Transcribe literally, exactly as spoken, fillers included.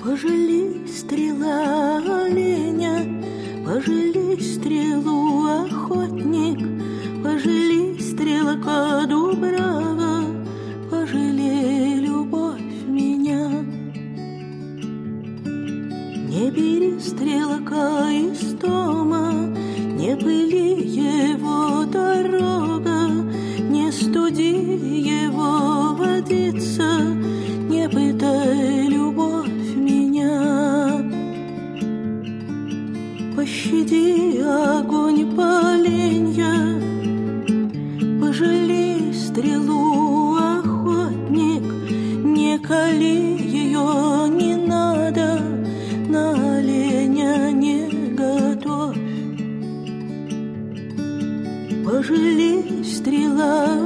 Пожали стрела оленя, пожали стрелу охотник, пожали стрелка дубрава, пожалей любовь меня. Не бери стрелка из дома, не пыли его дорога, не студи его водица, не пытай любовь меня. Пощади огонь поленья, пожалей стрелу охотник, не кали ее не надо, на оленя не готовь. Пожалей стрела